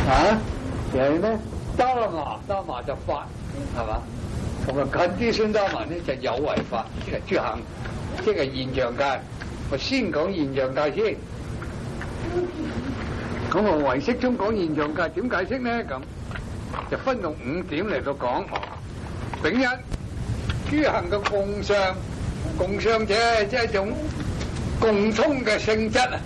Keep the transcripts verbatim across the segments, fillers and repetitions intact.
啊，然後咧揸麻揸麻就法，係嘛？同埋近啲先揸麻咧就有為法，即係諸行，即係現象界。我先講現象界先。咁我唯識中講現象界點解釋咧？咁就分用五點嚟到講。丙一，諸行嘅共相，共相者即係一種共通嘅性質啊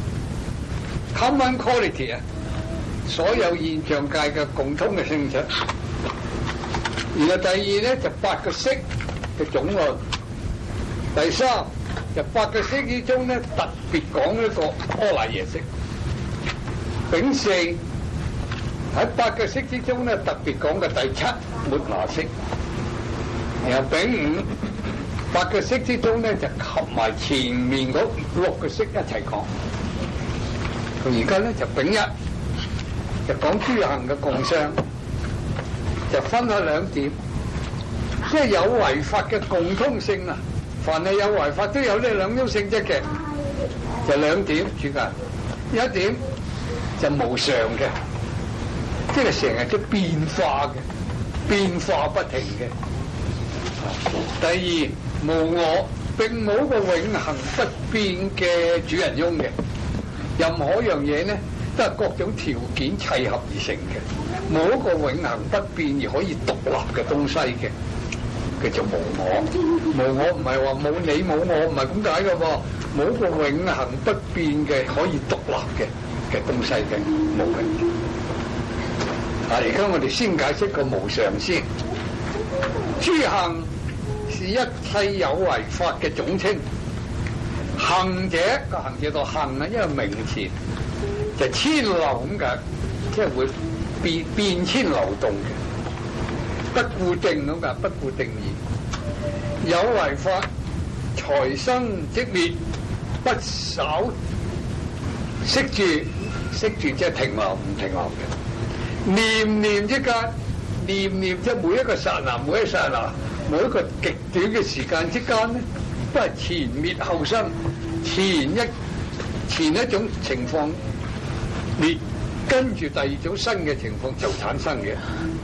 ，common quality 啊，所有現象界嘅共通嘅性質。然後第二咧就八個識嘅種類。第三就八個識之中咧特別講一個阿賴耶識。丙四喺八個識之中咧特別講嘅第七末那識。然後丙五八個識之中咧就合埋前面嗰六個識一齊講。佢而家咧就丙一就講諸行嘅共相，就分開兩點，即係有為法嘅共通性啊！凡係有為法都有呢兩種性質嘅，就兩點主要。一點就無常嘅，即係成日都變化嘅，變化不停嘅。第二無我，並冇個永恆不變嘅主人翁嘅，任何一樣嘢咧都係各種條件砌合而成嘅，冇一個永恆不變而可以獨立嘅東西嘅，叫做無我。無我唔係話冇你冇我，唔係咁解嘅噃，冇一個永恆不變嘅可以獨立嘅嘅東西嘅，冇嘅。啊，而家我哋先解釋個無常先。諸行是一切有為法嘅總稱。行者個行者個行啊，因為名詞就遷流咁解，即係會變變遷流動嘅，不固定咁解，不固定義。有為法財生即滅，不稍息住，息住即係停留唔停留嘅。念念之間，念念即係每一個剎那，每一剎那，每一個極短嘅時間之間咧，都係前滅後生，前一前一種情況滅，跟住第二種新嘅情況就產生嘅，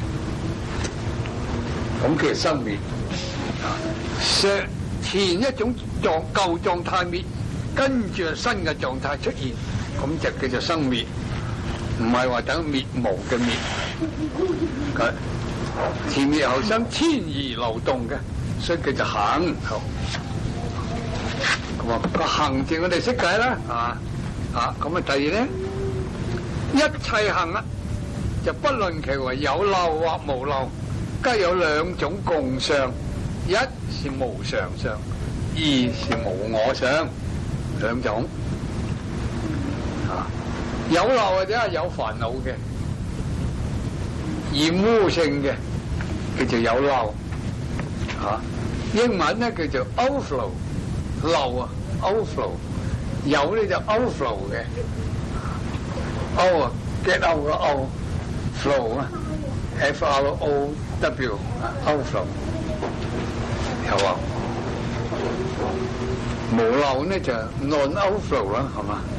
咁叫生滅。前前一種狀舊狀態滅，跟住新嘅狀態出現，咁就叫做生滅，唔係話等滅無嘅滅。佢前滅後生，遷移流動嘅，所以叫做行。好，咁啊個行字我哋識解啦，啊啊咁啊第二咧，一切行啊，就不論其為有漏或無漏，皆有兩種共相。一是無常相，二是無我相，兩種。啊，有漏或者係有煩惱嘅，染污性嘅叫做有漏。啊，英文咧叫做 overflow， 漏啊 overflow， 有咧就 overflow 嘅 ，o 啊 get out 個 o，flow 啊 ，f r o w 啊 overflow。有啊，無漏呢就 non-overflow 啦，係嘛？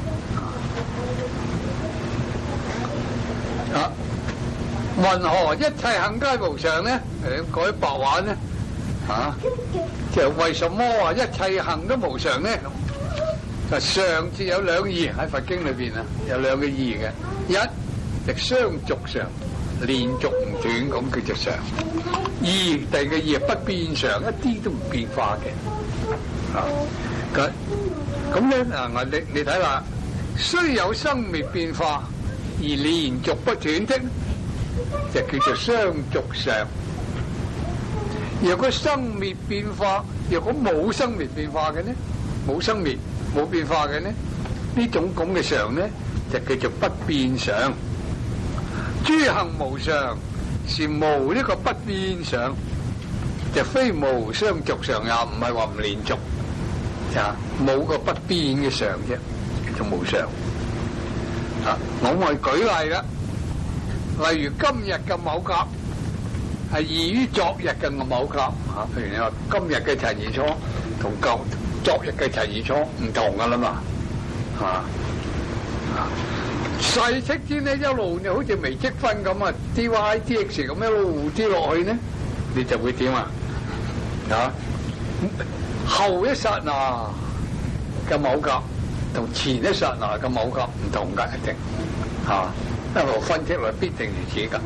啊，云何一切行皆無常呢？誒，改白話呢？啊，就為什麼話一切行都無常呢？就上節有兩義喺佛經裏邊啊，有兩個義嘅，一就相續常，連續唔斷咁叫做常。二第二個義不變常，一啲都唔變化嘅。啊，咁咁咧嗱，你你睇下，雖有生滅變化而連續不斷的，就叫做相續常。若果生滅變化，若果冇生滅變化嘅呢，冇生滅冇變化嘅呢，呢種咁嘅常呢，就叫做不變常。諸行無常，是無呢個不變常，就非無相續常，也唔係話唔連續，啊，冇個不變嘅常啫，叫做無常。啊，我咪舉例啦，例如今日嘅某甲係異於昨日嘅某甲，啊，譬如你話今日嘅陳二初同舊昨日嘅陳二初唔同噶啦嘛，啊， 細戚啲咧一路你好似微積分咁啊 ，D Y D X 咁一路跌落去咧，你就會點啊？啊，後一剎那嘅某格同前一剎那嘅某格唔同㗎，一定嚇，因為分析嚟必定如此㗎。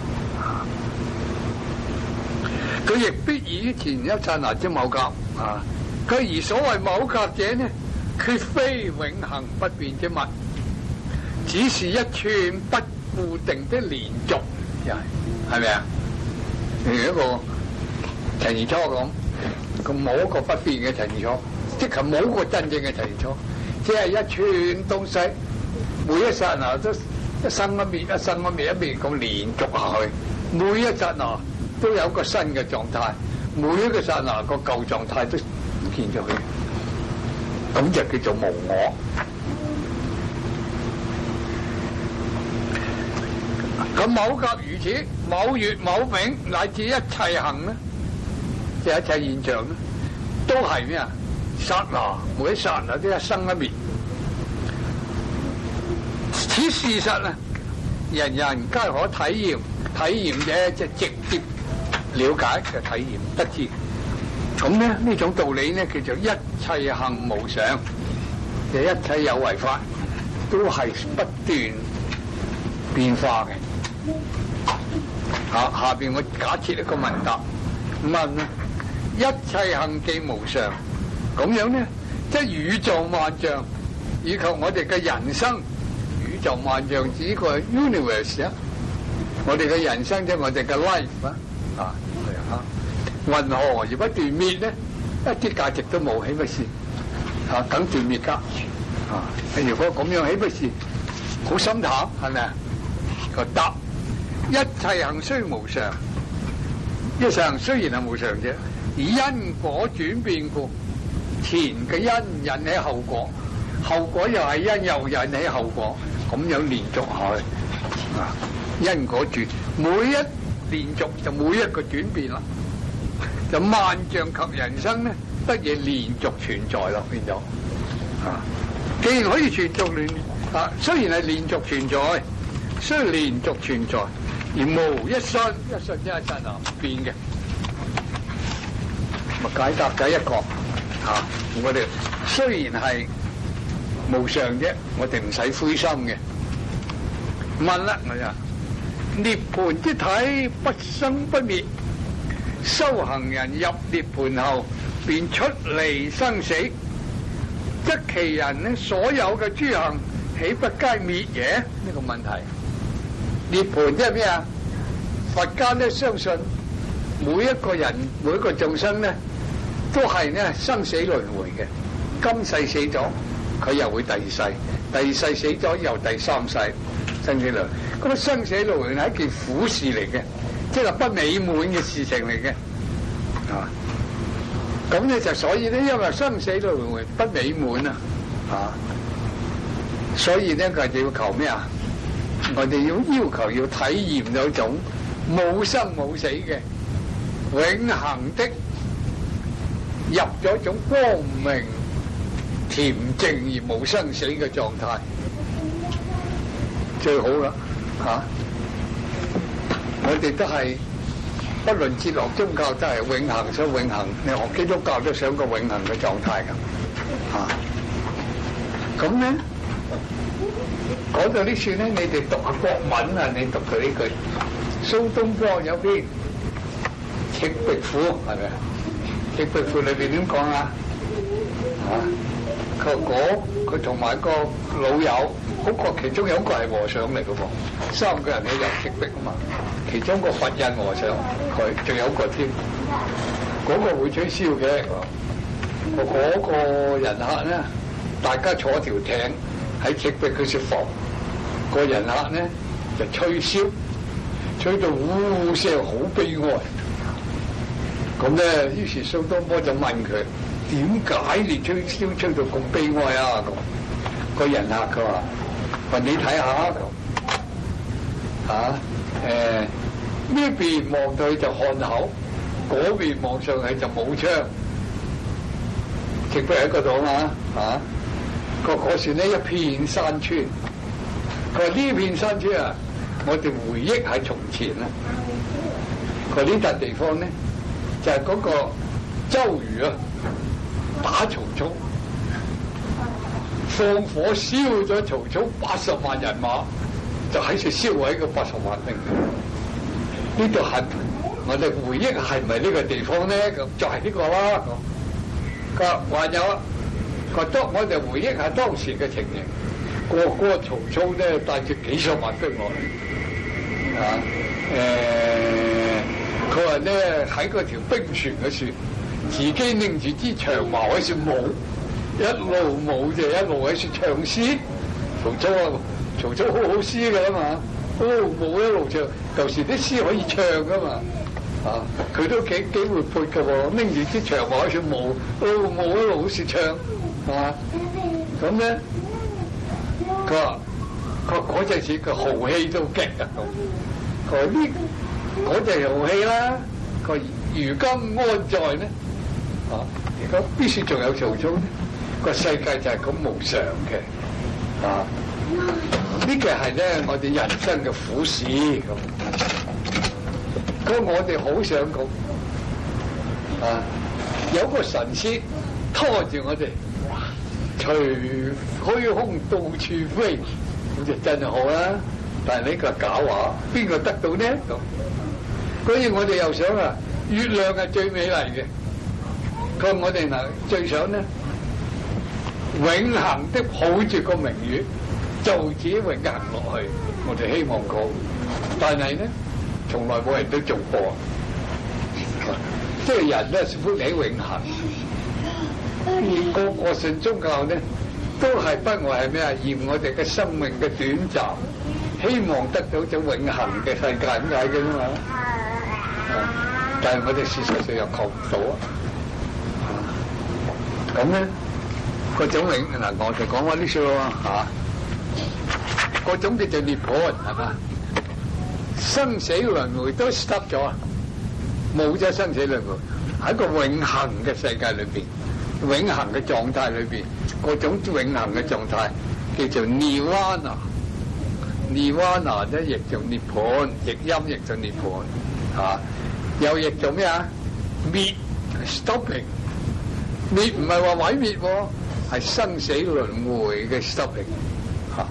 佢亦必以前一剎那之某格啊，佢而所謂某格者呢，佢非永恆不變之物，只是一串不固定的連續，又係係咪啊？譬如一個陳如初咁，佢冇一個不變嘅陳如初，即係冇一個真正嘅陳如初，只係一串東西，每一剎那都一生一滅，一生一滅，一滅咁連續下去，每一剎那都有一個新嘅狀態，每一個剎那個舊狀態都唔見咗佢，咁就叫做無我。咁某格如此，某月某丙乃至一切行咧，即係一切現象咧，都係咩啊？剎那，每一剎那都一生一滅。此事實啊，人人皆可體驗，體驗者即係直接了解嘅體驗得知。咁咧呢種道理咧叫做一切行無常，就一切有為法都係不斷變化嘅。下下邊我假設一個問答，問啊，一切行既無常，咁樣咧，即係宇宙萬象以及我哋嘅人生，宇宙萬象指個 universe 啊，我哋嘅人生即係我哋嘅 life 啊，啊係啊，雲何而不斷滅咧？一啲價值都冇，豈不是啊？梗斷滅噶啊！如果咁樣，豈不是好心淡？係咪啊？個答。一切行雖無常，一切行雖然係無常啫，而因果轉變故，前嘅因引起後果，後果又係因又引起後果，咁樣連續下去啊！因果轉，每一連續就每一個轉變啦，就萬象及人生咧，得以連續存在咯，變咗啊！既然可以存續連啊，雖然係連續存在，雖然連續存在。而無一瞬，一瞬即係一剎那唔變嘅，咪解答第一個嚇。我哋雖然係無常啫，我哋唔使灰心嘅。問啦，我就涅槃之體不生不滅，修行人入涅槃後便出離生死，則其人呢所有嘅諸行豈不皆滅也？呢個問題。涅槃即係咩啊？佛家咧相信每一個人每一個眾生咧都係咧生死輪迴嘅。今世死咗，佢又會第二世；第二世死咗又第三世生死輪。咁啊，生死輪迴係一件苦事嚟嘅，即係不美滿嘅事情嚟嘅。啊，咁咧就所以咧，因為生死輪迴不美滿啊，啊，所以咧佢就要求咩啊？我哋要要求要體驗到一種冇生冇死嘅永恆的入咗一種光明恬靜而無生死嘅狀態，最好啦嚇、啊！我哋都係不論哲學宗教都係永恆，想永恆。你學基督教都想個永恆嘅狀態㗎嚇。咁、啊、咧？講到呢處咧，你哋讀下國文啊！你讀佢呢句蘇東坡有篇《赤壁賦》，係咪啊？《赤壁賦》裏邊點講啊？嚇！佢嗰佢同埋個老友，嗰個其中有一個係和尚嚟嘅喎，三個人去遊赤壁啊嘛。其中個佛印和尚，佢仲有一個添，嗰、那個會吹簫嘅。個嗰個人客咧，大家坐條艇。喺赤壁佢食房，個人客咧就吹簫，吹到呼呼聲，好悲哀。咁咧，於是蘇東坡就問佢：點解你吹簫吹到咁悲哀啊？咁個人客佢話：問你睇下咁嚇誒呢邊望到去就漢口，嗰邊望上去就武昌。赤壁喺嗰度啊嘛嚇。個嗰時呢一片山川， 佢話呢片山村啊，我哋回憶係從前啦。佢呢笪地方咧，就係、是、嗰個周瑜啊打曹操，放火燒咗曹操八十萬人馬，就喺度燒毀個八十萬兵。呢度係我哋回憶係咪呢個地方咧？咁就係呢個啦。咁佢還有佢當我哋回憶下當時嘅情形，個個曹操咧帶住幾十萬兵落嚟啊！誒、呃，佢話咧喺嗰條兵船嗰處，自己拎住支長矛喺處舞，一路舞就一路喺處唱詩。曹操啊，曹操好好詩㗎嘛，一路舞一路唱，舊時啲詩可以唱㗎嘛。啊！佢都幾幾活潑㗎喎，拎住支長矛喺處舞，一路舞一路好似唱，係嘛？咁咧，佢話佢嗰陣時個豪氣都勁啊！佢話呢嗰陣豪氣啦，佢如今安在呢？啊！而家必須仲有曹操呢？個世界就係咁無常嘅，啊！呢個係咧我哋人生嘅苦事咁。咁我哋好想講啊，有個神仙拖住我哋，隨虛空到處飛，咁就真係好啦。但係呢個係假話，邊個得到呢？咁，所以我哋又想啊，月亮係最美麗嘅。佢話我哋嗱最想呢，永恆的抱住個明月，就此永恆落去。我哋希望講，但係呢，從來冇人都做過，即係人咧，歡喜永恆。個個信宗教咧，都係不外係咩啊？嫌我哋嘅生命嘅短暫，希望得到咗永恆嘅世界咁解嘅啫嘛。但係我哋事實上又求唔到啊。咁咧，嗰種永嗱，我哋講翻呢書咯嚇，嗰種叫做涅槃係嘛？生死輪迴都 stop 咗，冇咗生死輪迴，喺個永恆嘅世界裏邊，永恆嘅狀態裏邊，嗰種永恆嘅狀態叫做 Nirvana。Nirvana 咧譯做涅槃，譯音譯做涅槃，嚇，又譯做咩啊？滅 stopping， 滅唔係話毀滅喎，係生死輪迴嘅 stopping， 嚇。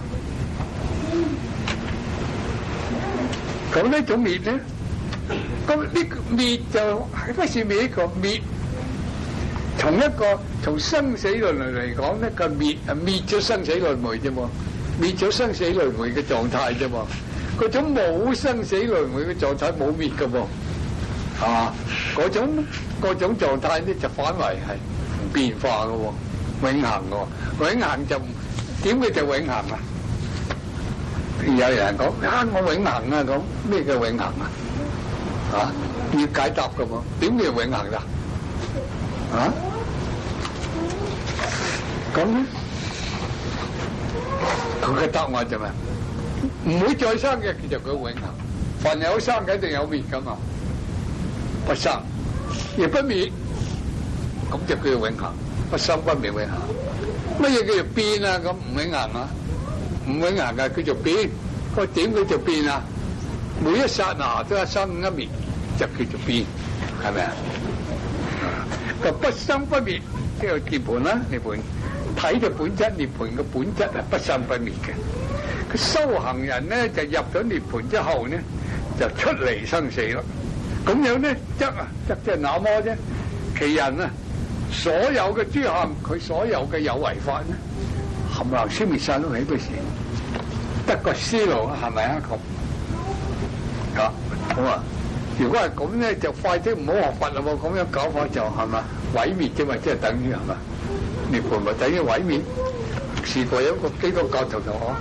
咁呢種滅咧，咁呢個滅就係不是滅一個滅，從一個從生死輪迴嚟講咧，個滅係滅咗生死輪迴啫嘛，滅咗生死輪迴嘅狀態啫嘛，嗰種冇生死輪迴嘅狀態冇滅噶噃，係嘛？嗰種嗰種狀態咧就反為係唔變化噶喎，永恆噶，永恆就點嘅就永恆啊！有人講啊，我永恆啊咁，咩叫永恆啊？啊，要解答噶嘛？點叫永恆㗎？啊？咁咧，佢嘅答案就係唔會再生嘅叫做佢永恆。凡有生嘅一定有滅噶嘛，不生亦不滅，咁就叫做永恆。不生不滅永恆。乜嘢叫做變啊？咁唔永恆啊？唔永恆嘅叫做變，個點叫做變啊？每一剎那都一生一滅，就叫做變，係咪啊？個不生不滅即係涅槃啦，涅槃睇嘅本質，涅槃嘅本質係不生不滅嘅。佢修行人咧就入咗涅槃之後咧，就出離生死咯。咁樣咧則啊則即係那麼啫。其人啊，所有嘅諸行，佢所有嘅有為法咧，冚唪唥消滅晒都喺嗰時，得個思路啊，係咪啊？咁啊，好啊。如果係咁咧，就快啲唔好學佛啦喎！咁樣搞法就係嘛毀滅啫嘛，即係等於係嘛涅槃咪等於毀滅。試過有一個基督教徒同我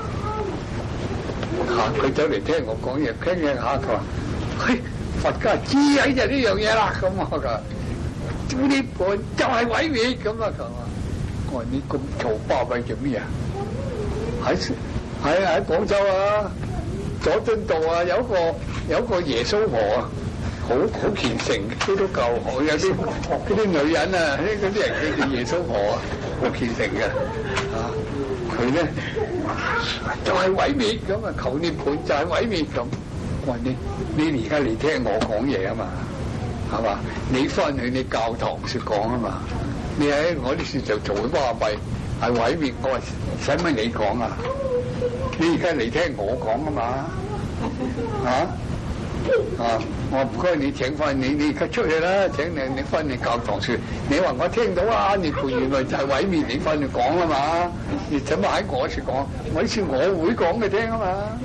嚇，佢走嚟聽我講嘢，聽嘢下佢話：嘿，佛家知喺就呢樣嘢啦。咁我話：涅槃就係毀滅咁啊！佢話：我話你咁嘈巴閉做咩啊？喺喺喺廣州啊，佐敦道啊，有一個有一個耶穌婆啊。好好虔誠，基督教好有啲嗰啲女人啊，啲嗰啲人叫做耶穌婆啊，好虔誠嘅啊。 佢咧就係毀滅咁啊，求涅槃就係毀滅咁。我話你你而家嚟聽我講嘢啊嘛，係嘛？你翻去你教堂説講啊嘛，你喺我啲説就做巴閉係毀滅，我話使乜你講啊？你而家嚟聽我講啊嘛，啊啊！我唔該你請翻你，你而家出去啦，請你你翻去教堂説。你話我聽到啊，涅槃原來就係毀滅，你翻去講啊嘛。你怎麼喺我處講？我呢次我會講嘅聽啊嘛。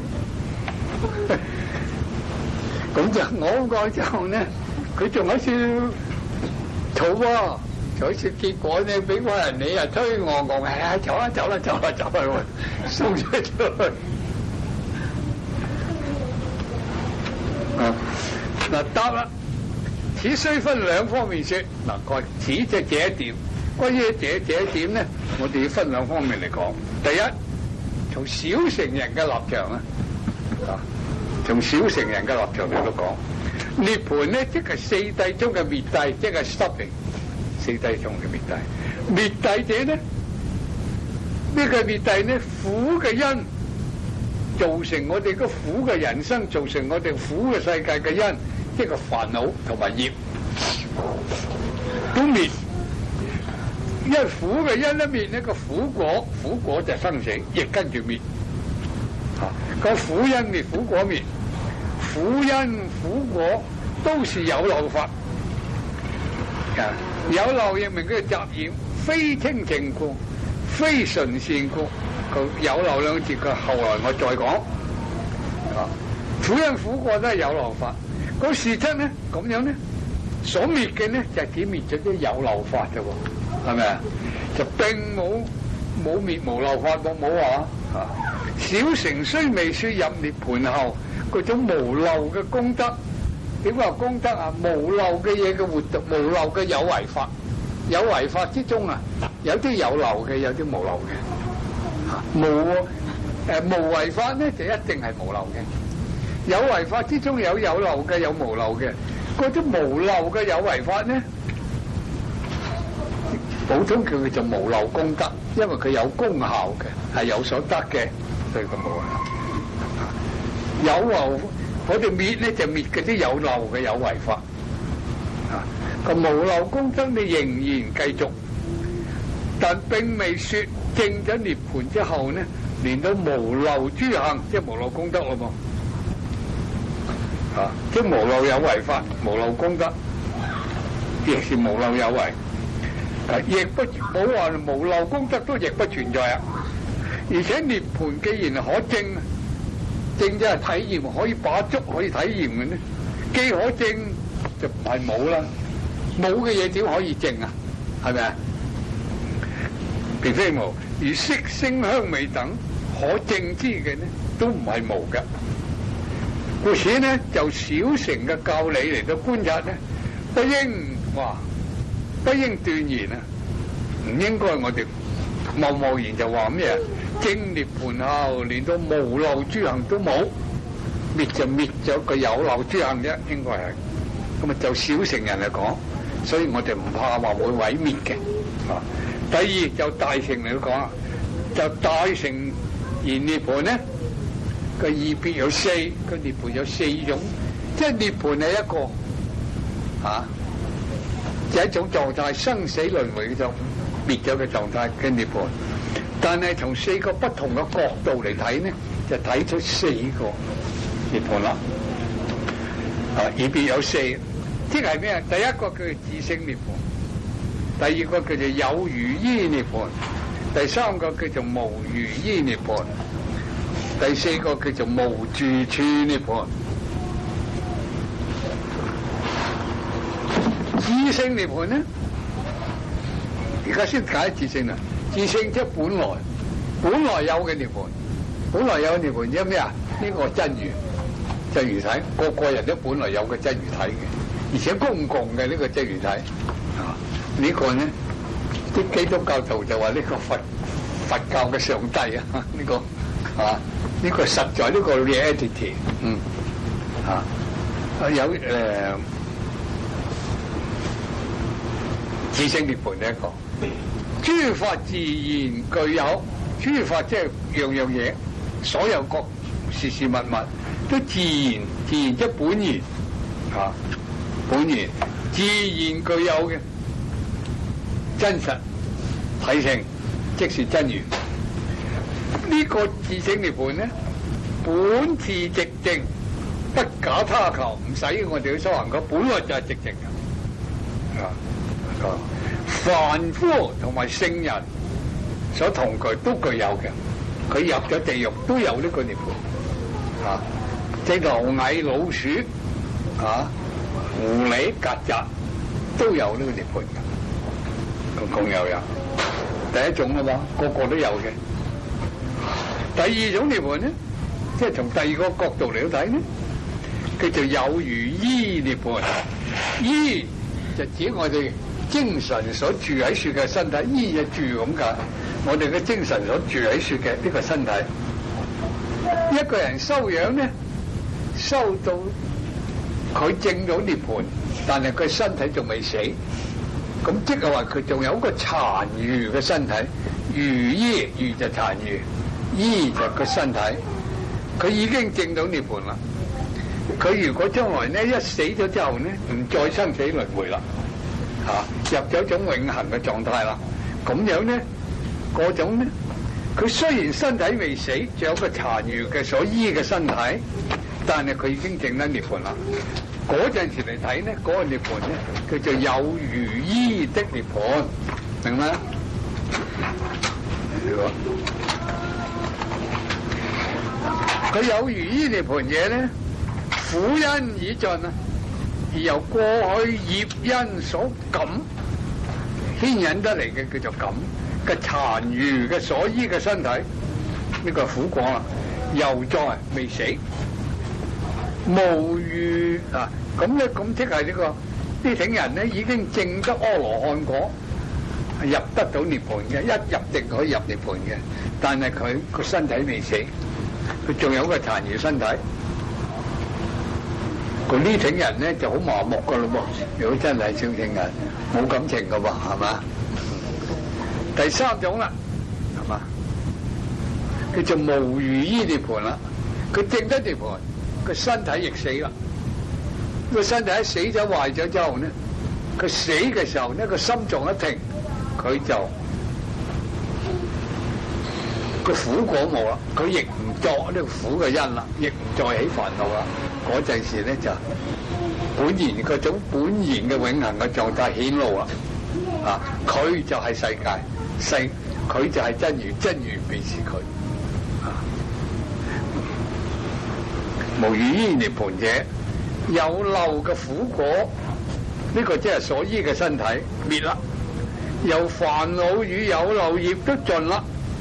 咁就我講之後咧，佢仲喺處嘈喎，嘈喺處結果咧，俾嗰人你啊推我我，係啊走啦走啦走啦走啦，送出去。啊嗱答啦，此須分兩方面説。嗱個此即係這一點，關於這這一點咧，我哋要分兩方面嚟講。第一，從小乘人嘅立場啊，啊，從小乘人嘅立場嚟到講，涅槃咧即係四諦中嘅滅諦，即係 stopping。四諦中嘅滅諦，滅諦者咧，呢個滅諦咧苦嘅因。造成我哋個苦嘅人生，造成我哋苦嘅世界嘅因，即係個煩惱同埋業都滅。因為苦嘅因一滅呢個苦果，苦果就生死，亦跟住滅。啊，個苦因滅，苦果滅，苦因苦果都是有漏法。啊，有漏亦名叫雜染，非清淨故，非純善故。有漏兩節，佢後來我再講。啊，苦因苦果都係有漏法。嗰事質咧咁樣咧，所滅嘅咧就係只滅咗啲有漏法啫喎，係咪啊？就並冇冇滅無漏法，冇冇話啊。小乘雖未說入涅槃後嗰種無漏嘅功德，點話功德啊？無漏嘅嘢嘅活動，無漏嘅有為法，有為法之中啊，有啲有漏嘅，有啲無漏嘅。無誒、呃、無為法咧就一定係無漏嘅，有為法之中有有漏嘅，有無漏嘅。嗰啲無漏嘅有為法咧，普通叫佢做無漏功德，因為佢有功效嘅，係有所得嘅，所以佢無漏。有漏我哋滅咧就滅嗰啲有漏嘅有為法。啊，個無漏功德你仍然繼續，但並未說。證咗涅槃之後呢，連到無漏諸行，即係無漏功德咯噃，啊，即係無漏有為法，無漏功德，亦是無漏有為，啊，亦不冇話無漏功德都亦不存在啊。而且涅槃既然可證，證即係體驗，可以把觸可以體驗嘅呢，既可證就唔係冇啦，冇嘅嘢點可以證啊？係咪啊？並非無，而色聲香味等可證之嘅呢，都唔係無嘅。故此呢，就小乘嘅教理嚟到觀察呢，不應話不應斷言啊，唔應該我哋貿貿然就話咩啊？證涅槃後，連到無漏諸行都冇，滅就滅咗個有漏諸行啫，應該係。咁啊，就小乘人嚟講，所以我哋唔怕話會毀滅嘅啊。第二就大乘嚟講，就大乘言涅槃咧，個異別有四，個涅槃有四種，即係涅槃係一個啊，就係一種狀態，生死輪迴就滅咗嘅狀態嘅涅槃。但係從四個不同嘅角度嚟睇呢，就睇出四個涅槃啦。啊，異別有四，即係咩啊？第一個叫做自性涅槃。第二個叫做有餘依涅槃，第三個叫做無餘依涅槃，第四個叫做無住處涅槃。自性涅槃呢？而家先解自性啦。自性即係本來，本來有嘅涅槃，本來有嘅涅槃即係咩啊？呢個真如，真如體，個個人都本來有個真如體嘅，而且公共嘅呢個真如體。啊，呢個呢，啲基督教徒就話呢個佛佛教嘅上帝啊，呢個啊，呢個實在呢個 reality， 嗯，啊，有誒自性涅槃呢一個。諸法自然具有諸法即係樣樣嘢，所有各事事物物都自然，自然即本然啊，本然自然具有嘅真實體性，即是真如。呢、這個自性涅槃咧，本自寂靜，不假他求，唔使我哋去修行，佢本來就係寂靜嘅啊啊！凡夫同埋聖人所同具都具有嘅，佢入咗地獄都有呢個涅槃啊！即係螻蟻、老鼠啊、狐狸、曱甴都有呢個涅槃嘅，共共有有。第一種啊嘛，個個都有嘅。第二種涅槃咧，即係從第二個角度嚟到睇咧，叫做有如依涅槃。依就指我哋精神所住喺處嘅身體，依就住咁解。我哋嘅精神所住喺處嘅呢個身體，一個人修養咧，修到佢證到涅槃，但係佢身體仲未死，咁即係話佢仲有一個殘餘嘅身體。如依，如就殘餘，依就個身體，佢已經證到涅槃啦。佢如果將來呢一死咗之後呢，唔再生死輪迴啦，吓、啊、入咗一種永恆嘅狀態啦。咁樣呢，嗰種呢，佢雖然身體未死，仲有個殘餘嘅所依嘅身體，但係佢已經證得涅槃啦。嗰陣時嚟睇呢，嗰、那個涅槃呢，叫做有如依的涅槃，明嗎？佢有如依涅槃者咧，苦因已盡啊，而由過去業因所感牽引得嚟嘅叫做感嘅殘餘嘅所依嘅身體，呢、這個苦果啊，又再未死，無餘啊，咁咧咁即係呢、這個呢種人咧已經證得阿羅漢果。入得到涅槃嘅，一入定可以入涅槃嘅，但係佢個身體未死，佢仲有個殘餘身體。佢呢種人咧就好麻木噶咯噃，如果真係小聖人，冇感情噶噃，係嘛？第三種啦，係嘛？佢就無餘依涅槃啦，佢證得涅槃，佢身體亦死啦。個身體一死咗壞咗之後呢，佢死嘅時候呢，個心臟一停。佢就個苦果冇啦，佢亦唔作呢個苦嘅因啦，亦唔再起煩惱啦。嗰陣時咧就本然嗰種本然嘅永恆嘅狀態顯露啦。啊，佢就係世界，世佢就係真如，真如便是佢。啊，無餘依涅槃者，有漏嘅苦果，呢、這個即係所依嘅身體滅啦。由煩惱與有漏業都盡啦，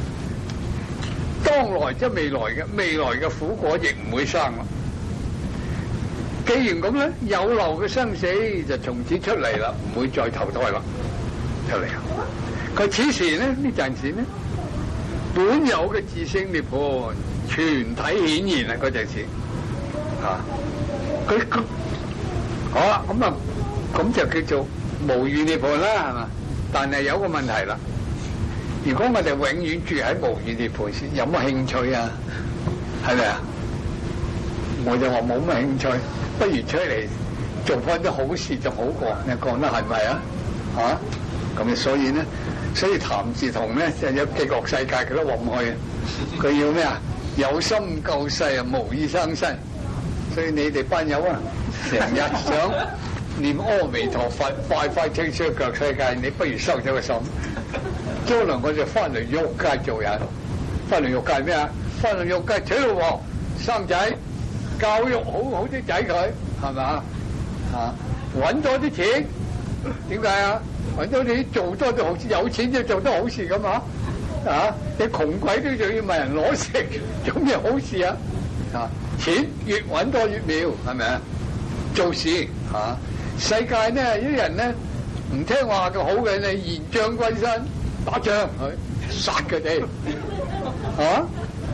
當來即係未來嘅未來嘅苦果亦唔會生啦。既然咁咧，有漏嘅生死就從此出嚟啦，唔會再投胎啦，出嚟。佢此時咧呢陣時咧，本有嘅自性涅槃全體顯現啦，嗰陣時啊，佢佢好啦，咁啊咁就叫做無餘涅槃啦，係嘛？但係有個問題啦，如果我哋永遠住喺無餘涅槃先，有乜興趣啊？係咪啊？我就話冇乜興趣，不如出嚟做翻啲好事就好過。你講得係咪啊？啊？咁所以咧，所以譚嗣同咧就有極樂世界佢都話唔去，佢要咩啊？有心救世啊，無意生身。所以你哋班友啊，成日想念阿彌陀佛，快快清出極樂世界，你不如收咗個心。將來我就翻嚟欲界做人，翻嚟欲界咩啊？翻嚟欲界娶老婆生仔，教育好好啲仔佢，係咪啊？啊，揾多啲錢，點解啊？揾多啲做多啲好事，有錢就做得好事噶嘛？啊，你窮鬼都仲要問人攞食，做咩好事啊？啊，錢越揾多越妙，係咪啊？做事啊，世界呢啲人呢唔聽話嘅好嘅，你延將歸身打仗去殺佢哋，啊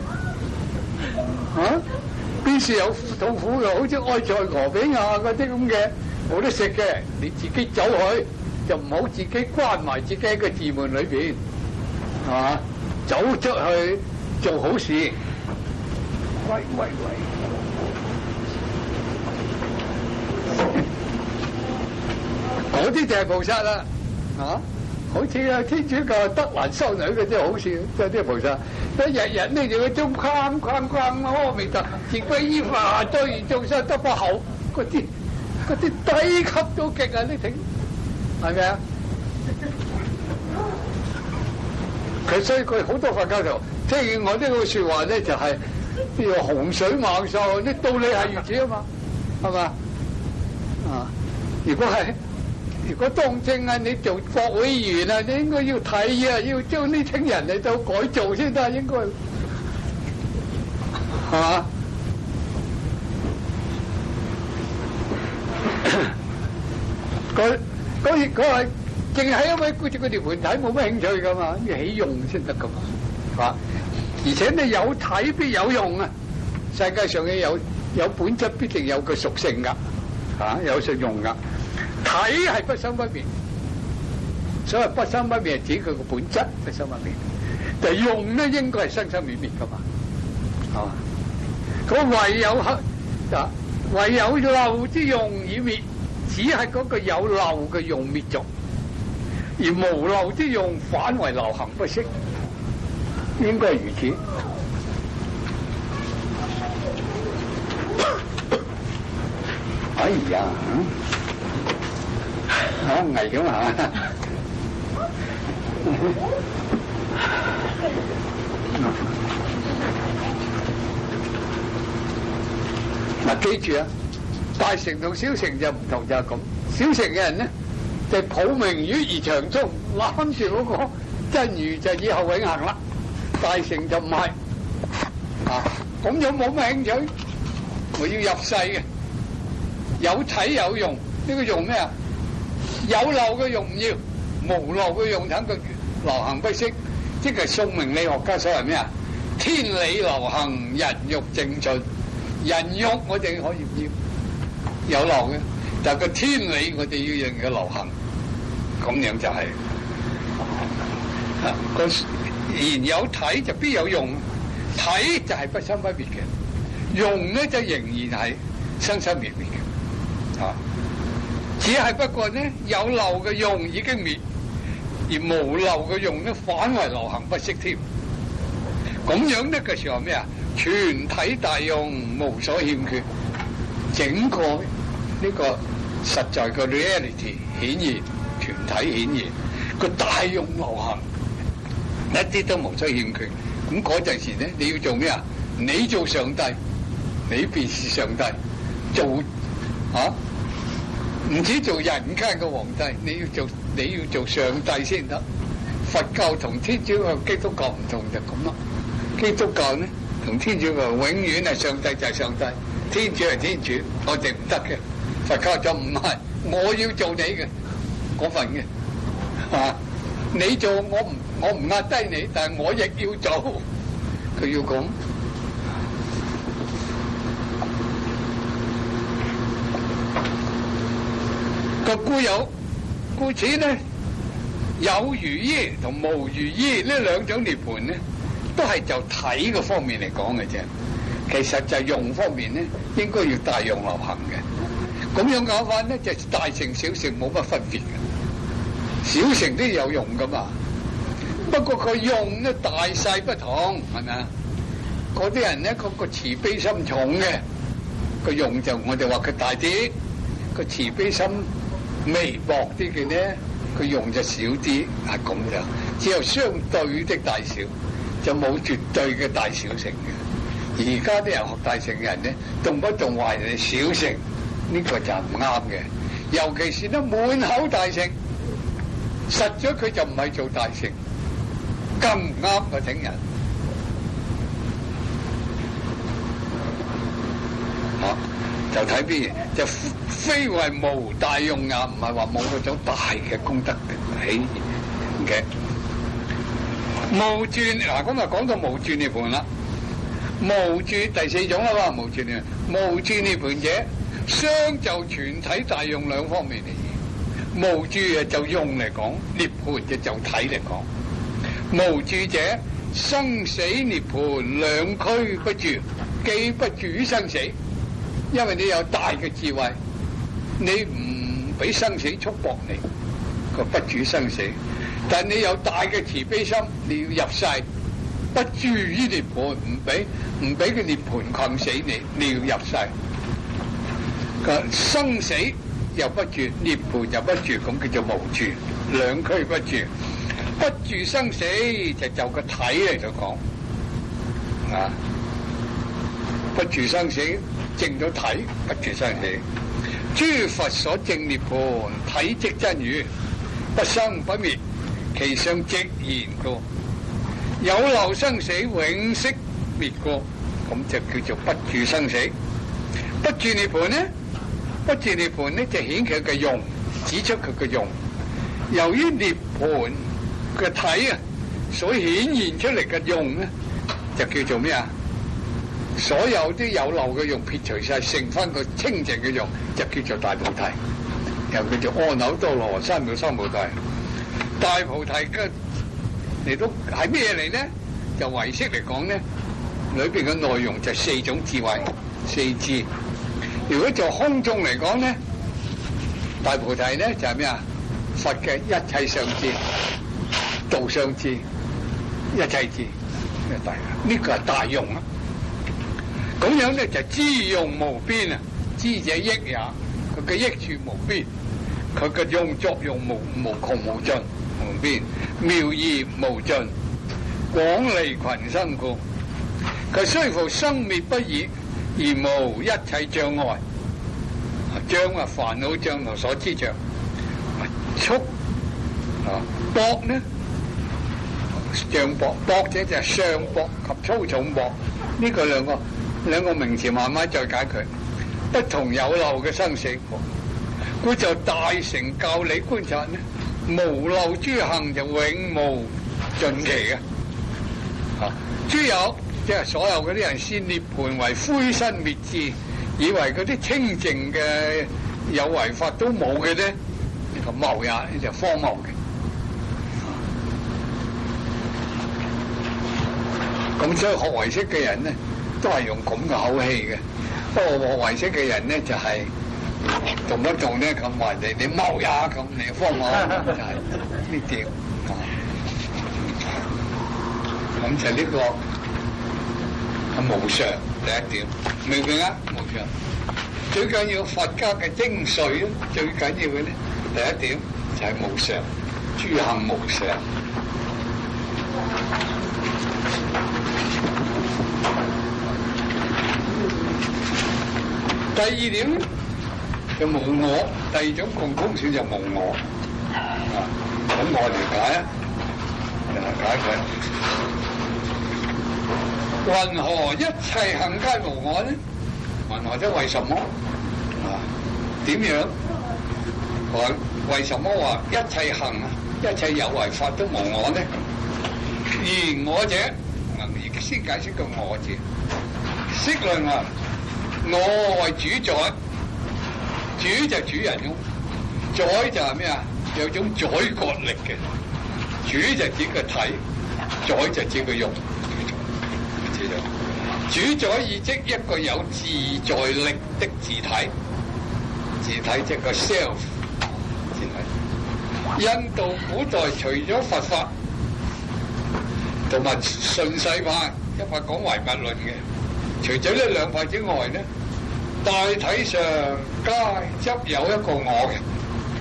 啊！邊時有痛苦嘅，好似埃塞俄比亞嗰啲咁嘅冇得食嘅，你自己走去就唔好自己關埋自己喺個寺門裏邊，係嘛？ 走出去做好事。喂喂喂！嗰啲就係菩薩啦，啊！好似啊天主教德蘭修女嗰啲好事，即係啲菩薩，一日日呢就個鐘框框框阿彌陀，自歸依法對而眾生得不厚，嗰啲嗰啲低級到極啊！你聽係咪啊？佢所以佢好多佛教徒聽我呢個説話咧，就係呢個洪水猛獸，啲道理係如此啊嘛，係嘛？啊！如果係如果當政啊，你做國會議員啊，你應該要睇啊，要將呢群人嚟到改造先得，應該係嘛？佢佢佢係淨係因為顧住嗰條盤睇冇乜興趣噶嘛，要起用先得噶嘛，係嘛？而且你有睇必有用啊！世界上嘅有有本質必定有個屬性噶，嚇有實用噶。睇係不生不滅，所謂不生不滅係指佢個本質不生不滅，但係用咧應該係生生滅滅噶嘛，係嘛？咁唯有黑啊，唯有漏之用已滅，只係嗰個有漏嘅用滅咗，而無漏之用反為流行不息，應該係如此。哎呀！好危險啊！嗱，記住啊，大乘同小乘就唔同，就係咁。小乘嘅人咧，就抱明魚而長中，攬住嗰個真魚就以後永恆啦。大乘就唔係啊，咁樣冇乜興趣。我要入世嘅，有睇有用，呢個用咩啊？有漏嘅用唔要，無漏嘅用等佢流行不息，即係宋明理學家所謂咩啊？天理流行，人欲正盡。人欲我哋可以唔要，有漏嘅，但係個天理我哋要讓佢流行，咁樣就係、是、啊個然有體就必有用，體就係不生不滅嘅，用咧就仍然係生生滅滅嘅，啊。只係不過咧，有漏嘅用已經滅，而無漏嘅用咧反為流行不息添。咁樣呢個時候咩啊？全體大用，無所欠缺，整個呢個實在嘅 reality 顯現，全體顯現，個大用流行，一啲都無所欠缺。咁嗰陣時咧，你要做咩啊？你做上帝，你便是上帝，做啊！唔止做人間嘅皇帝，你要做你要做上帝先得。佛教同天主教、基督教唔同就咁咯。基督教咧同天主教永遠係上帝就係上帝，天主係天主，我哋唔得嘅。佛教就唔係，我要做你嘅嗰份嘅，啊！你做我唔我唔壓低你，但係我亦要做，佢要講。個故有，故此咧，有如耶同無如耶呢兩種涅槃咧，都係就體嘅方面嚟講嘅啫。其實就用方面咧，應該要大用流行嘅。咁樣講法咧，就大乘小乘冇乜分別嘅。小乘都有用噶嘛，不過佢用咧大細不同，係咪啊？嗰啲人咧，個個慈悲心重嘅，個用就我哋話佢大啲，個慈悲心微薄啲嘅咧，佢用就少啲，係咁樣。只有相對的大小，就冇絕對嘅大小乘嘅。而家啲人學大乘嘅人咧，動不動話人哋小乘，呢個就唔啱嘅。尤其是咧滿口大乘，實咗佢就唔係做大乘，更唔啱個請人。啊！就睇邊嘢，就非為無大用也，唔係話冇嗰種大嘅功德嘅起嘅。無住嗱，咁啊講到無住涅槃啦。無住第四種啦嘛，無住涅無住涅槃者，相就全體大用兩方面嚟。無住啊就用嚟講，涅槃就就體嚟講。無住者生死涅槃兩驅不住，既不住於生死，因為你有大嘅智慧，你唔俾生死束縛你，個不住生死。但你有大嘅慈悲心，你要入世，不住於涅槃，唔俾唔俾佢涅槃困死你，你要入世。個生死又不住，涅槃又不住，咁叫做無住，兩驅不住。不住生死就就個體嚟就講啊，不住生死證咗體，不住生死。諸佛所證涅槃，體即真如，不生不滅，其上寂然故，有漏生死永息滅過，咁就叫做不住生死。不住涅槃呢？不住涅槃呢就顯佢嘅用，指出佢嘅用。由於涅槃嘅體啊，所顯現出嚟嘅用咧，就叫做咩啊？所有啲有漏嘅用撇除晒，剩翻個清淨嘅用，就叫做大菩提，又叫做阿耨多羅三藐三菩提。大菩提嘅嚟到係咩嚟咧？就唯識嚟講咧，裏邊嘅內容就四種智慧，四智。如果做空中嚟講咧，大菩提咧就係咩啊？佛嘅一切相智、道相智、一切智，呢個大呢個係大用啊！咁樣咧就知用無邊啊，知者益也，佢嘅益處無邊，佢嘅用作用無無窮無盡無邊，妙義無盡，廣利群生故。佢雖復生滅不已，而無一切障礙。障啊，煩惱障同所知障。速啊，縛呢？障縛，縛者就係上縛及粗重縛，呢個兩個兩個名詞慢慢再解決。不同有漏嘅生死，故就大乘教理觀察呢，無漏諸行就永無盡期嘅。啊，諸有即係所有嗰啲人先涅槃為灰身滅智，以為嗰啲清淨嘅有為法都冇嘅咧。呢個謬也，呢就荒謬嘅。咁所以學唯識嘅人咧，都係用咁嘅口氣嘅。不過學唯識嘅人咧，就係動一動咧咁話你你謬也咁，你荒謬就係呢點。咁就呢個係無常第一點，明唔明啊？無常最緊要佛家嘅精髓咧，最緊要嘅咧。第一點就係無常，諸行無常。第二點咧就無我，第二種共通性就無我。啊，咁我了解啊，了解佢。云何一切行皆無我呢？云何即為什麼？啊，點樣？我為什麼話一切行啊，一切有為法都無我呢？而我者，而先解釋個我字。釋論話，我為主宰，主就主人翁，宰就係咩啊？有種宰割力嘅，主就指個體，宰就指個用。知道？主宰意即一個有自在力的自體，自體即個 self。印度古代除咗佛法同埋順世派一派講唯物論嘅，除咗呢兩派之外咧，大體上皆執有一個我嘅。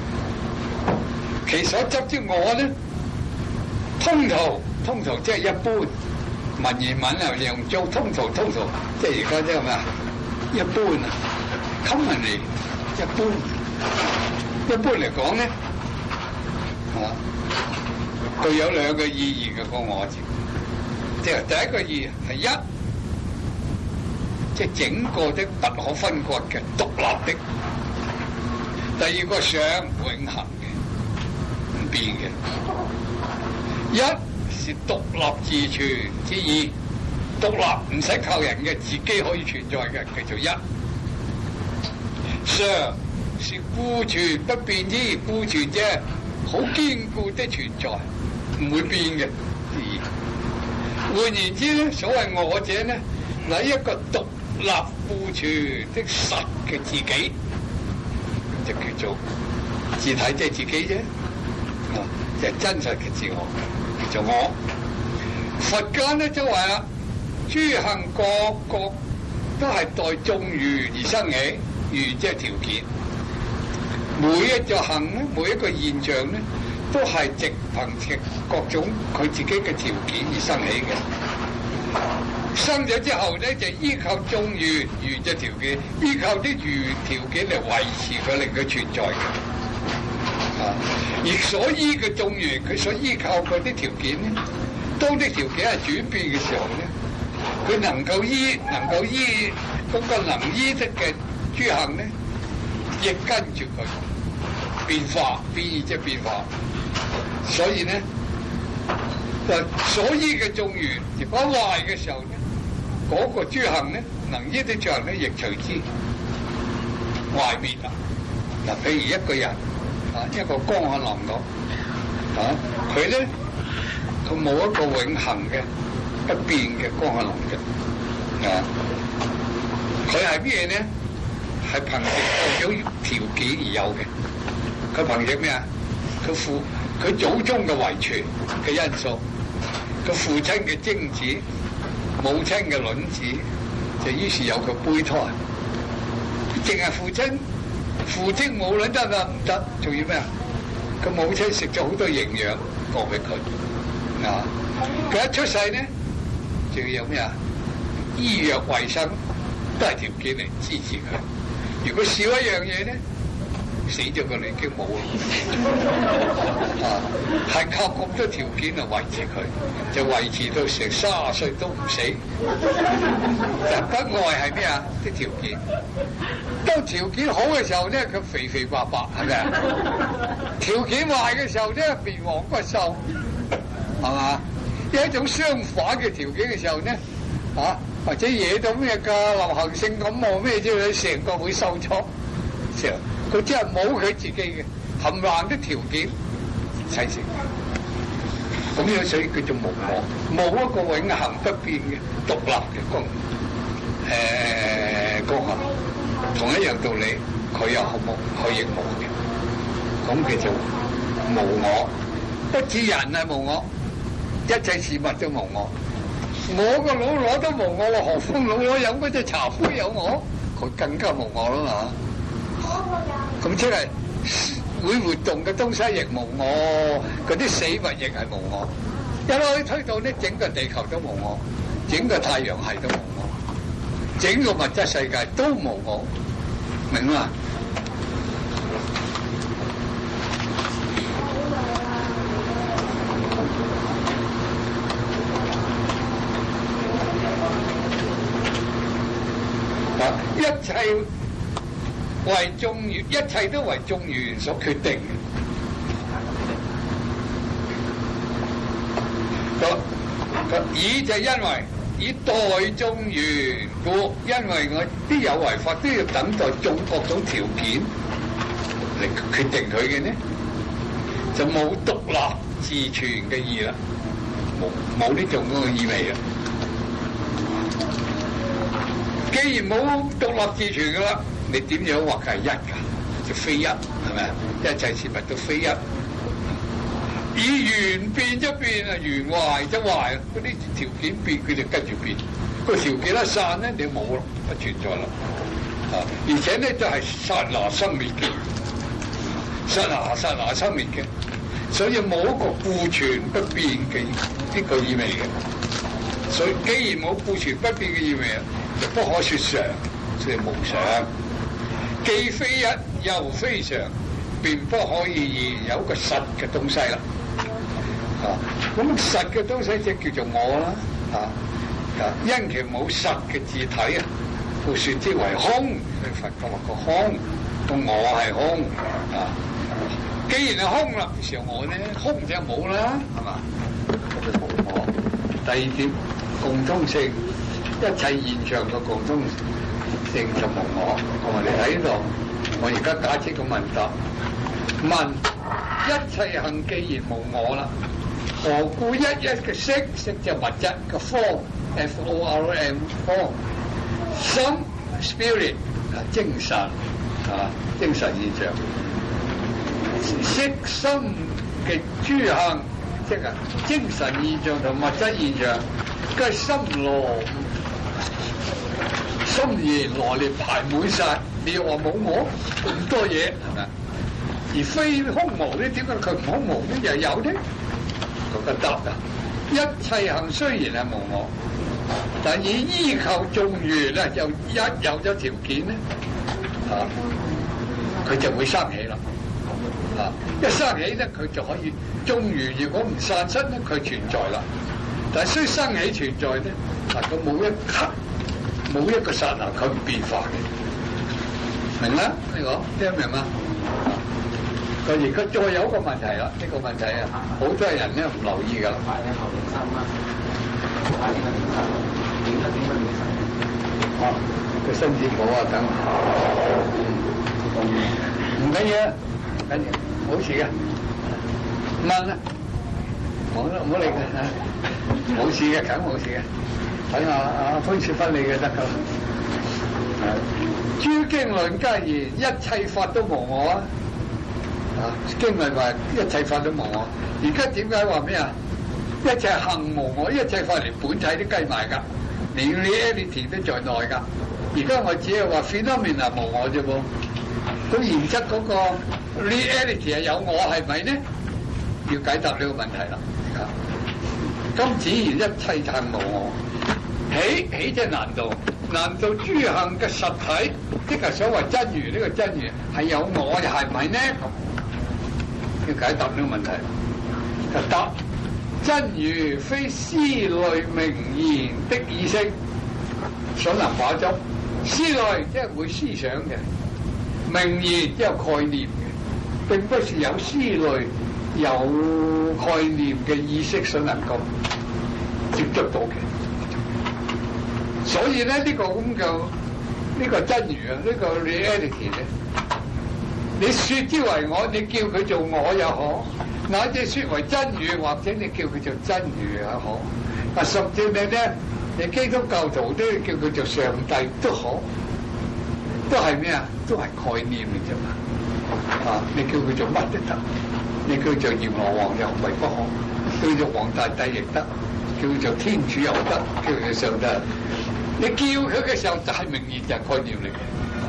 其所執之我咧，通途通途即係一般文言文啊，用做通途通途，即係而家即係咩啊？一般啊 commonly 一般，一般嚟講咧。啊，佢有兩個意義嘅個我字，即係第一個意義係一，即係整個的不可分割嘅獨立的；第二個想永恆嘅唔變嘅。一是獨立自存之意，獨立唔使靠人嘅，自己可以存在嘅，叫做一。常是固存不變之，固存啫。好堅固的存在，唔會變嘅。 換言之咧，所謂我者咧，係一個獨立富存的實嘅自己，就叫做自體，即係自己啫，啊，就係真實嘅自我，叫做我。佛家咧就話啦，諸行各各都係待眾緣而生起，緣即係條件。每一個行咧，每一個現象咧，都係直憑藉各種佢自己嘅條件而生起嘅。生咗之後咧，就依靠眾緣，緣嘅條件，依靠啲緣條件嚟維持佢，令佢存在嘅。啊，而所依嘅眾緣，佢所依靠嗰啲條件咧，當啲條件係轉變嘅時候咧，佢能夠依能夠依嗰個能依得嘅諸行咧，亦跟住佢變化，變異即係變化。所以咧，就所依嘅眾緣，如果壞嘅時候咧，嗰、那個諸行咧，能依的諸行咧，亦隨之壞滅啦。嗱，譬如一個人啊，一個江漢林講啊，佢咧佢冇一個永恆嘅不變嘅江漢林嘅啊，佢係咩咧？係憑藉各種條件而有嘅。佢憑藉咩啊？佢父佢祖宗嘅遺傳嘅因素，佢父親嘅精子，母親嘅卵子，就於是有個胚胎。淨係父親父精母卵得㗎？唔得，仲要咩啊？佢母親食咗好多營養過俾佢啊！佢一出世咧，就要有咩啊？醫藥衞生都係條件嚟支持佢。如果少一樣嘢咧，死咗個已經冇啦，啊，係靠咁多條件嚟維持佢，就維持到成卅歲都唔死。就不外係咩啊？啲條件。當條件好嘅時候咧，佢肥肥白白，係咪啊？條件壞嘅時候咧，面黃骨瘦，係嘛？有一種相反嘅條件嘅時候咧，啊，或者惹到咩㗎流行性感冒咩之類，成個會瘦咗，成。佢只係冇佢自己嘅冚唪唥啲條件砌成，咁樣所以叫做無我，冇一個永恆不變嘅獨立嘅功誒功能。同一樣道理，佢又冇，佢亦冇嘅，咁叫做無我。不止人係無我，一切事物都無我。我個腦攞都無我，何況老攞飲嗰隻茶杯有我？佢更加無我啦嘛。咁即係會活動嘅東西亦無我，嗰啲死物亦係無我。一路推到呢，整個地球都無我，整個太陽系都無我，整個物質世界都無我，明嘛？啊，一切為眾緣，一切都為眾緣所決定嘅。以就因為以待眾緣故，因為我啲有為法都要等待眾各種條件嚟決定佢嘅呢，就冇獨立自存嘅意啦，冇冇呢種嗰個意味啦。既然冇獨立自存噶啦，你點樣話佢係一㗎？就非一，係咪啊？一切事物都非一。以緣變一變啊，緣壞則壞，嗰啲條件變，佢就跟住變。個條件一散咧，你冇咯，不存在啦。啊，而且咧就係剎那生滅嘅，剎那剎那生滅嘅，所以冇一個固存不變嘅呢個意味嘅。所以既然冇固存不變嘅意味啊，就不可說常，所以無常。既非一又非常，便不可以現有一個實嘅東西啦。啊，咁實嘅東西即係叫做我啦。啊啊，因其冇實嘅自體啊，故說之為空。佛教話個空，個我係空。啊，既然係空啦，時候我咧空就冇啦，係嘛？咁就冇我。第二點，共通性，一切現象嘅共通性就無我。我哋喺度，我而家假設個問答，問一切行既然無我啦，咁何故一一嘅色，色就物質嘅 form，F O R M form， 心 spirit 啊精神啊精神現象，色心嘅諸行，即係精神現象同物質現象，嘅心羅心弦羅列排滿晒，你又話冇我咁多嘢係咪？而非空無咧，點解佢唔空無咧？又有咧？嗰個答啊！一切行雖然係無我，但以依靠眾緣咧，就一有咗條件咧，啊，佢就會生起啦。啊，一生起咧，佢就可以眾緣如果唔散失咧，佢存在啦。但係雖生起存在咧，嗱佢冇一刻冇一個剎那佢唔變化嘅，明啦？呢個聽明嘛？佢而家再有一個問題啦，呢、這個問題啊，好多人咧唔留意㗎啦。哦，個身子好啊，等。唔緊要，唔緊要，冇事嘅。問啦，冇啦，唔好理佢嚇，冇事嘅，梗冇事嘅。等下阿潘雪芬你嘅得㗎啦。諸經論皆言一切法都無我啊！啊，經論話一切法都無我，而家點解話咩啊？一切行無我，一切法連本體都計埋㗎，連 reality 都在內㗎。而家我只係話 phenomena 無我啫噃，咁原則嗰個 reality 係有我係咪呢？要解答呢個問題啦。啊，今此言一切行無我，起起即係難道？難道諸行嘅實體，即係所謂真如呢個真如係有我又係咪呢？要解答呢個問題，就答真如非思慮名言的意識所能把觸，思慮即係會思想嘅，名言即係概念嘅，並不是有思慮有概念嘅意識所能夠接觸到嘅。所以咧，呢、這個咁嘅呢個真如啊，呢、這個 reality 咧，你説之為我，你叫佢做我也好；乃至説為真如，或者你叫佢做真如也好。啊，甚至你咧，你基督教徒都叫佢做上帝都好，都係咩啊？都係概念嚟啫嘛。啊，你叫佢做乜都得，你叫佢做閻羅王又為不可，叫做皇大帝亦得，叫做天主又得，叫佢上帝。你叫佢嘅時候就係名言，就係概念嚟嘅，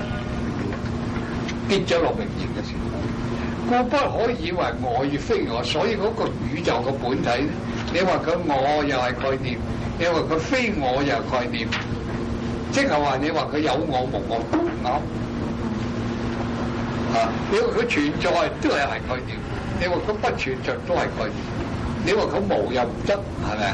跌咗落名言嘅時候，故不可以為我而非我。所以嗰個宇宙嘅本體咧，你話佢我又係概念，你話佢非我又係概念，即係話你話佢有我無我都唔啱。啊，你話佢存在都係係概念，你話佢不存在都係概念，你話佢無又唔得，係咪啊？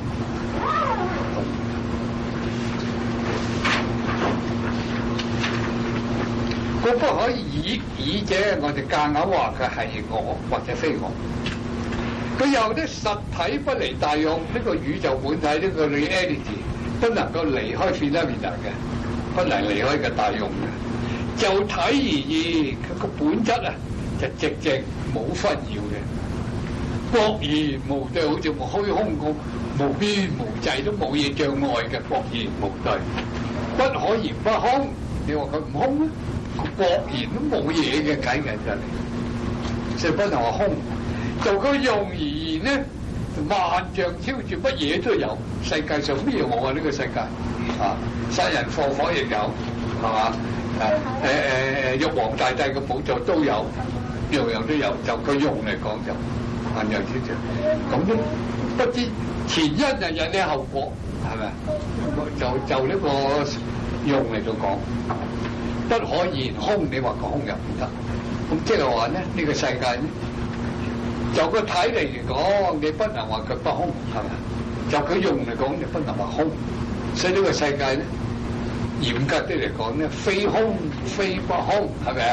故不可以以以者，我哋夾硬話佢係我或者非我。佢有啲實體不離大用，呢、這個宇宙本體呢、這個 reality 不能夠離開 phenomena 嘅，不能離開嘅大用嘅。就體而言，佢個本質啊，就直直冇紛擾嘅，國然無對，好似虛空咁無邊無際，都冇嘢障礙嘅，國然無對，不可言不空。你話佢唔空咩？國然都冇嘢嘅計嘅就嚟，所以不能話空。就佢用而言咧，萬象超住，乜嘢都有。世界上咩冇啊？呢、這個世界啊，殺人放火亦有，係嘛？誒誒誒，玉皇大帝嘅寶座都有，樣樣都有。就佢用嚟講就萬象超住。咁咧，不知前因就引起後果，係咪？就就呢個用嚟到講。不可言空，你話個空又唔得，咁即係話咧，呢、這個世界咧，就個體嚟講，你不能話佢不空，係咪？就佢用嚟講，你不能話空，所以呢個世界咧，嚴格啲嚟講咧，非空非不空，係咪啊？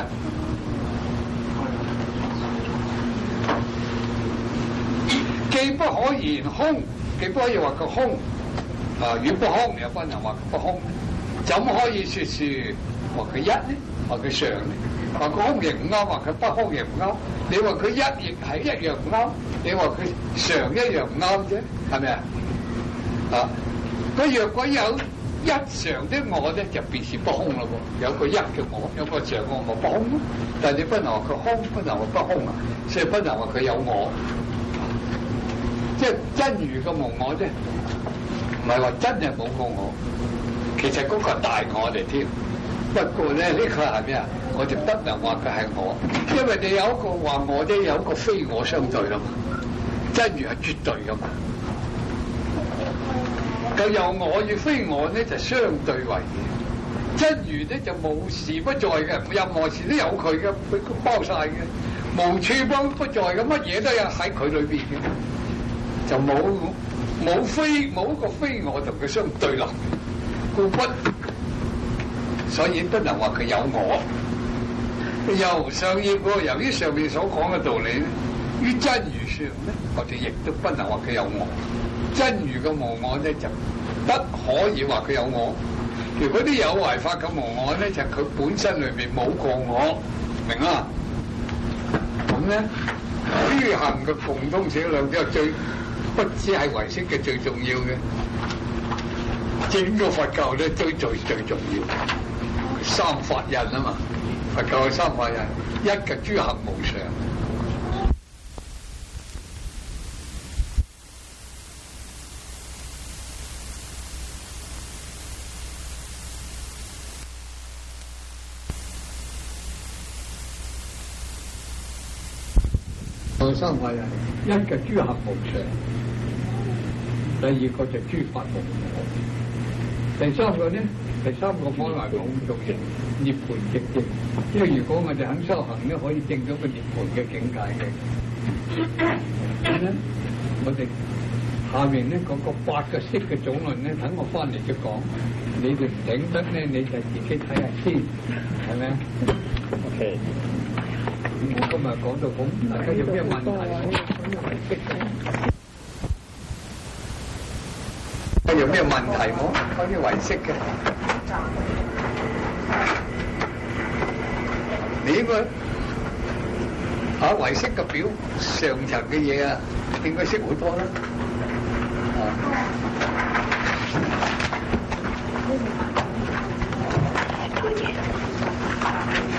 既不可言空，既不可以話個空，啊，與不空又不能話不空，怎可以說是？話佢一咧，話佢常咧， 話佢空亦唔啱，話佢北空亦唔啱。你話佢一亦係一樣唔啱，你話佢常一樣唔啱啫，係咪啊？啊！佢若果有一常的我咧，就便是不空咯喎。有個一嘅我，有個常我，咪不空咯。但係你不能話佢空，不能話不空啊，所以不能話佢有我。即係真如嘅無我啫，唔係話真係冇個我。其實嗰個係大我嚟添。不過咧，呢個係咩啊？我就不能話佢係我，因為你有一個話我啫，有一個非我相對啦嘛。真如係絕對噶嘛。咁有我與非我咧，就相對為嘅。真如咧就無時不在嘅，任何事都有佢嘅，佢包晒嘅，無處不不在嘅，乜嘢都有喺佢裏邊嘅，就冇冇非冇一個非我同佢相對立，故不，所以不能話佢有我。由上頁嗰個，由於上面所講嘅道理咧，於真如上咧，我哋亦都不能話佢有我。真如嘅無我咧，就不可以話佢有我。如果啲有為法嘅無我咧，就佢、是、本身裏邊冇個我，明啊？咁咧，虛行嘅共通性兩者最不知係唯識嘅最重要嘅，整個佛教咧都最最重要。三法印啊嘛，佛教嘅三法印，一嘅諸行無常。三法印，一嘅諸行無常，第二個就諸法無我，第三個咧，第三個可能講做成涅槃寂靜。因為如果我哋肯修行咧，可以證到個涅槃嘅境界嘅。咁咧，我哋下面咧嗰個八個識嘅總論咧，等我翻嚟就講。你哋唔頂得咧，你就自己睇下先，係咪啊 ？OK。我今日講到咁，大家有咩問題？有咩問題冇？關於唯識嘅，你應該啊唯識嘅表上層嘅嘢啊，應該識好多啦。啊